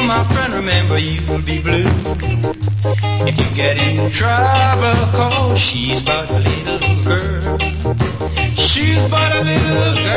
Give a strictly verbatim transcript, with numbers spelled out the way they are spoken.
my friend, remember you'll be blue if you get in trouble, 'cause she's but a little girl. She's but a little girl.